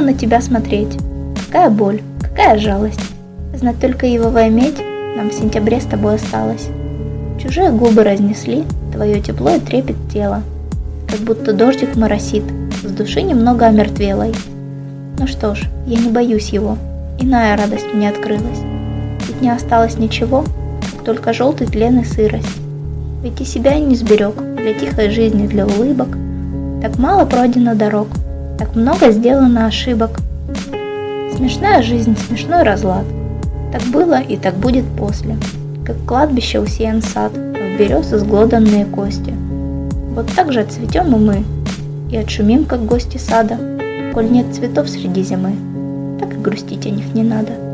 на тебя смотреть. Какая боль, какая жалость. Знать только ивовая медь нам в сентябре с тобой осталось. Чужие губы разнесли твое тепло и трепет тела, как будто дождик моросит, с души немного омертвелой. Ну что ж, я не боюсь его, иная радость мне открылась. Ведь не осталось ничего, как только желтый тлен и сырость. Ведь и себя я не сберег для тихой жизни, для улыбок. Так мало пройдено дорог, так много сделано ошибок. Смешная жизнь, смешной разлад. Так было и так будет после, как кладбище усеян сад, в берез изглоданные кости. Вот так же отцветем и мы, и отшумим, как гости сада. Коль нет цветов среди зимы, так и грустить о них не надо.